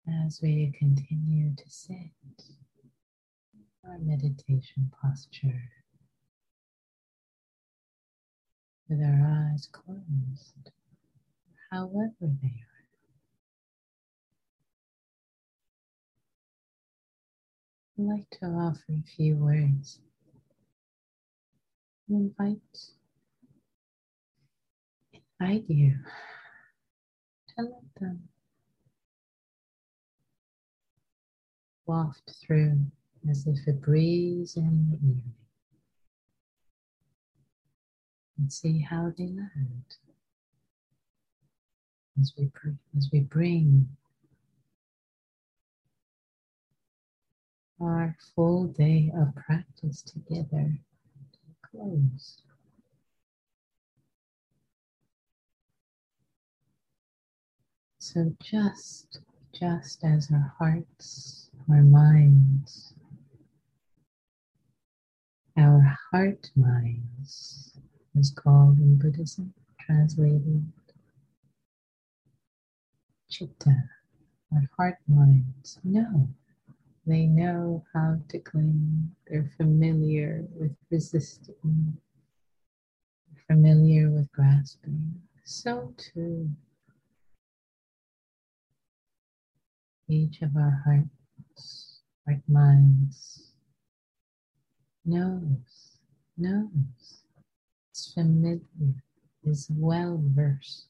as we continue to sit our meditation posture with our eyes closed, however they are. I'd like to offer a few words and invite you to let them waft through as if a breeze in the evening, and see how they land as we bring our full day of practice together to a close. So just as our hearts, our minds, our heart minds is called in Buddhism, translated chitta, our heart minds know. They know how to cling. They're familiar with resisting, familiar with grasping. So too, each of our hearts, heart minds, knows, is familiar, is well versed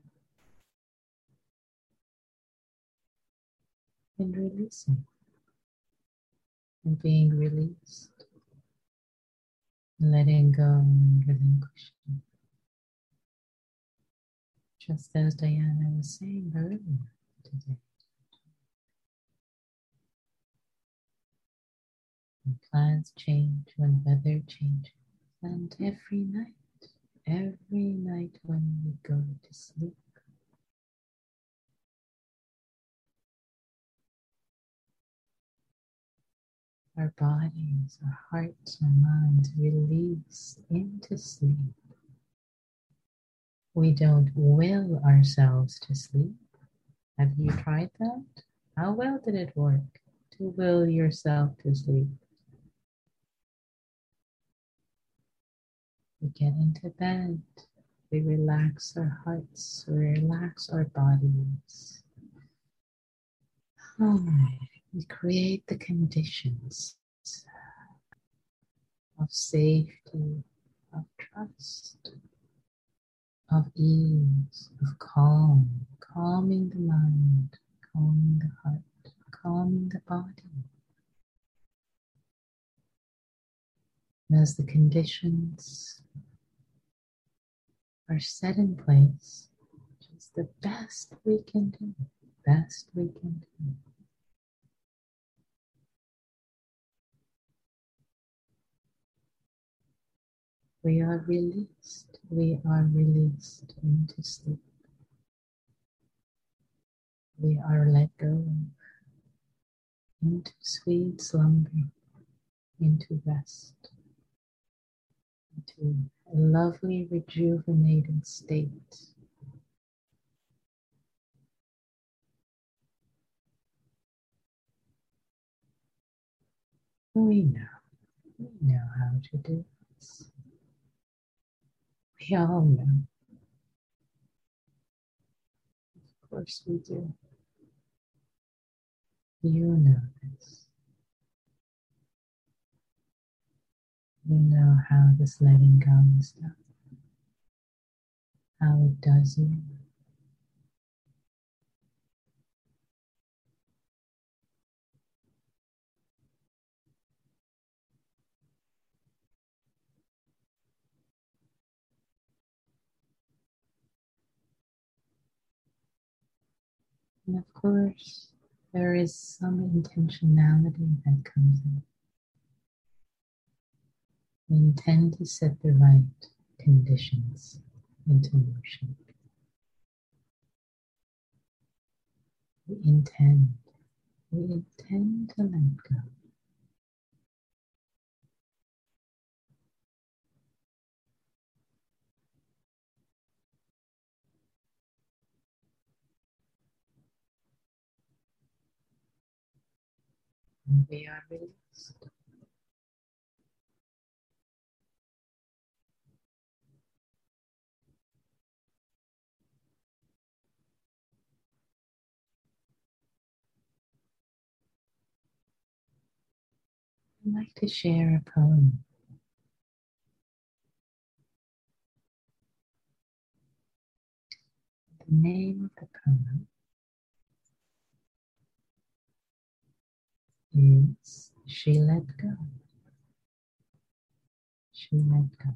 in releasing and being released, letting go and relinquishing. Just as Diana was saying earlier today. When plans change, when weather changes, and every night when we go to sleep, our bodies, our hearts, our minds release into sleep. We don't will ourselves to sleep. Have you tried that? How well did it work to will yourself to sleep? We get into bed, we relax our hearts, we relax our bodies. We create the conditions of safety, of trust, of ease, of calm, calming the mind, calming the heart, calming the body. And as the conditions are set in place, just the best we can do, We are released into sleep. We are let go into sweet slumber, into rest, into a lovely rejuvenated state. We know how to do this. We all know. Of course we do. You know this. You know how this letting go is done. How it does you. And of course, there is some intentionality that comes in. We intend to set the right conditions into motion. We intend to let go. and we are released. I'd like to share a poem. The name of the poem is She Let Go. She Let Go.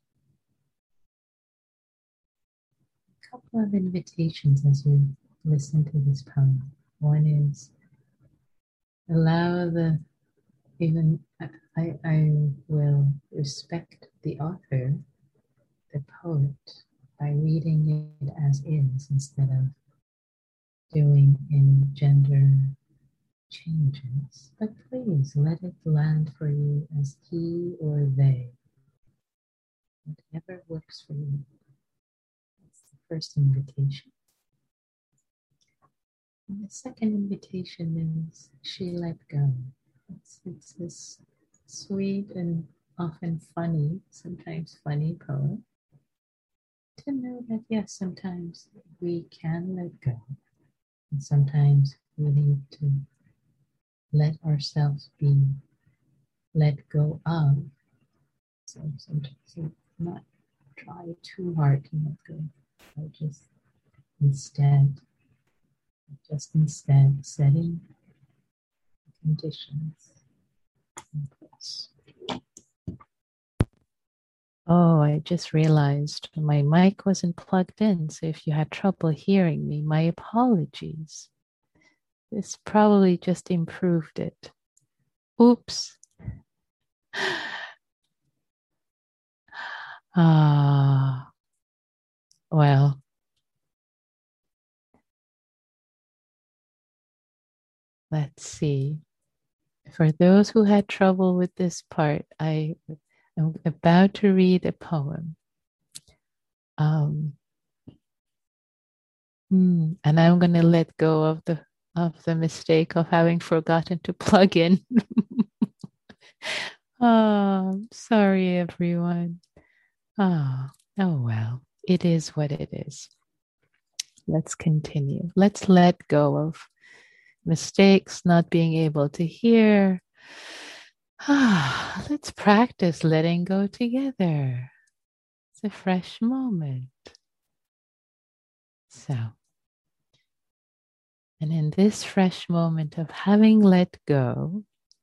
A couple of invitations as you listen to this poem. One is allow the, even I will respect the author, the poet, by reading it as is instead of doing any gender changes. But please let it land for you as he or they, whatever works for you. That's the first invitation. And the second invitation is She Let Go. It's this sweet and often funny, sometimes funny poem. To know that yes, sometimes we can let go. And sometimes we need to let ourselves be let go of. So sometimes not try too hard to let go, but instead, setting conditions in place. Oh, I just realized my mic wasn't plugged in, so if you had trouble hearing me, my apologies. This probably just improved it. Oops. Well, let's see. For those who had trouble with this part, I am about to read a poem. And I'm going to let go of the mistake of having forgotten to plug in. Sorry, everyone. Oh well, it is what it is. Let's continue. Let's let go of mistakes, not being able to hear. Let's practice letting go together. It's a fresh moment. So, and in this fresh moment of having let go,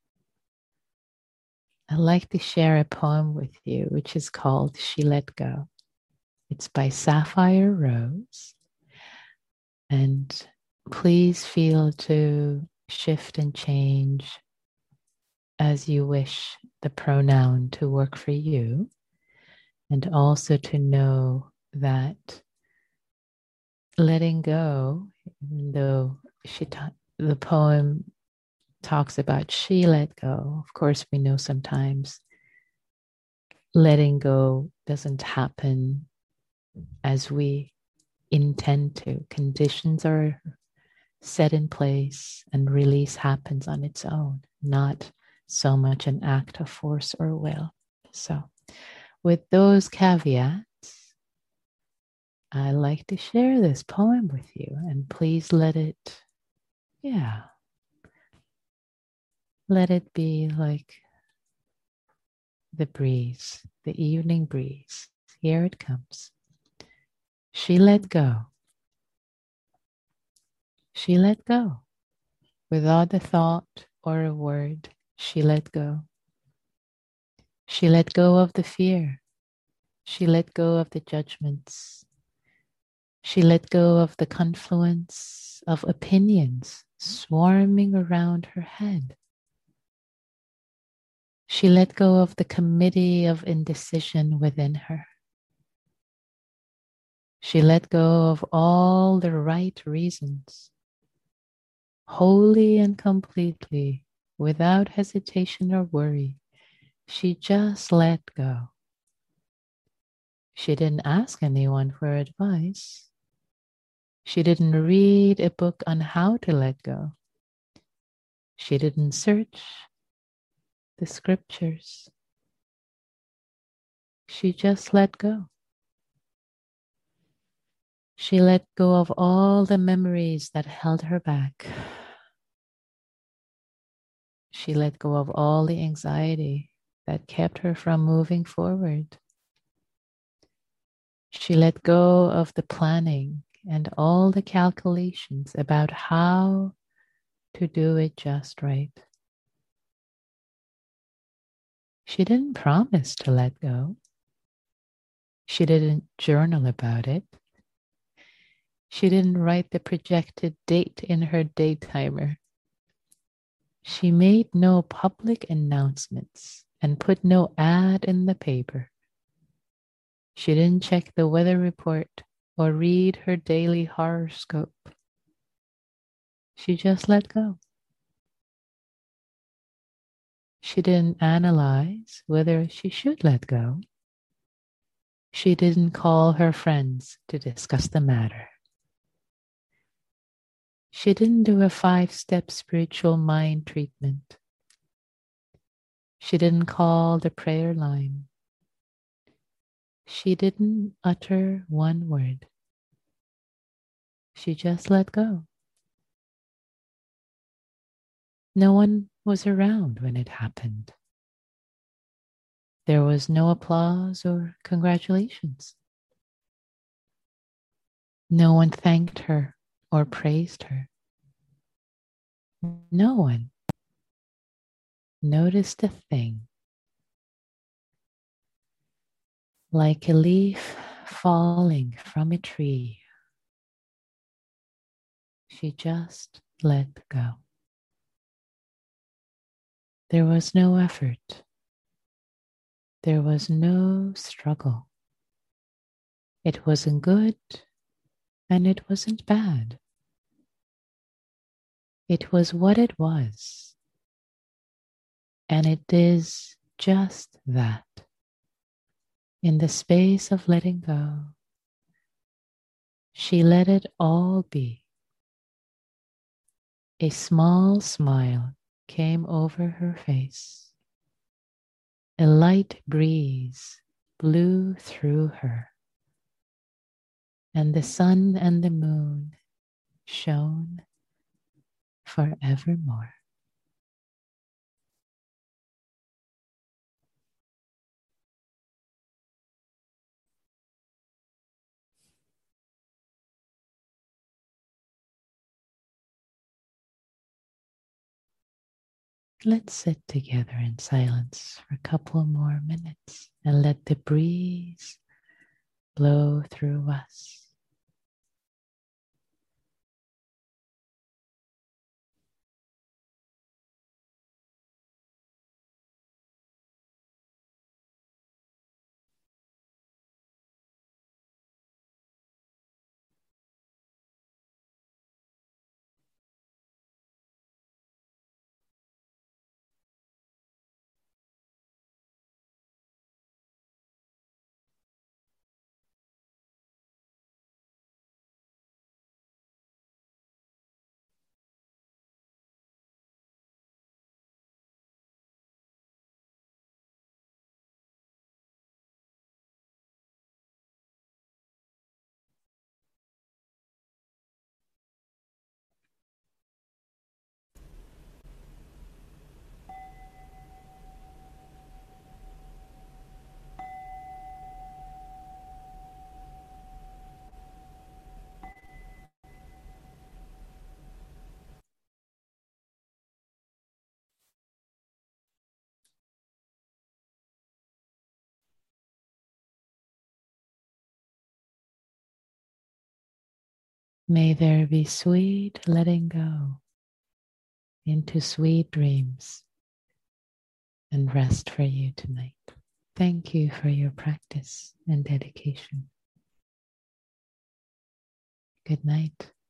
I'd like to share a poem with you, which is called She Let Go. It's by Sapphire Rose. And please feel to shift and change as you wish the pronoun to work for you. And also to know that letting go, even though the poem talks about she let go, of course, we know sometimes letting go doesn't happen as we intend to. Conditions are set in place and release happens on its own, not so much an act of force or will. So, with those caveats, I like to share this poem with you, and please let it be like the breeze, the evening breeze. Here it comes. She let go. She let go. Without a thought or a word, she let go. She let go of the fear. She let go of the judgments. She let go of the confluence of opinions swarming around her head. She let go of the committee of indecision within her. She let go of all the right reasons, wholly and completely, without hesitation or worry. She just let go. She didn't ask anyone for advice. She didn't read a book on how to let go. She didn't search the scriptures. She just let go. She let go of all the memories that held her back. She let go of all the anxiety that kept her from moving forward. She let go of the planning and all the calculations about how to do it just right. She didn't promise to let go. She didn't journal about it. She didn't write the projected date in her day timer. She made no public announcements and put no ad in the paper. She didn't check the weather report or read her daily horoscope. She just let go. She didn't analyze whether she should let go. She didn't call her friends to discuss the matter. She didn't do a 5-step spiritual mind treatment. She didn't call the prayer line. She didn't utter one word. She just let go. No one was around when it happened. There was no applause or congratulations. No one thanked her or praised her. No one noticed a thing. Like a leaf falling from a tree, she just let go. There was no effort. There was no struggle. It wasn't good and it wasn't bad. It was what it was. And it is just that. In the space of letting go, she let it all be. A small smile came over her face. A light breeze blew through her, and the sun and the moon shone forevermore. Let's sit together in silence for a couple more minutes and let the breeze blow through us. May there be sweet letting go into sweet dreams and rest for you tonight. Thank you for your practice and dedication. Good night.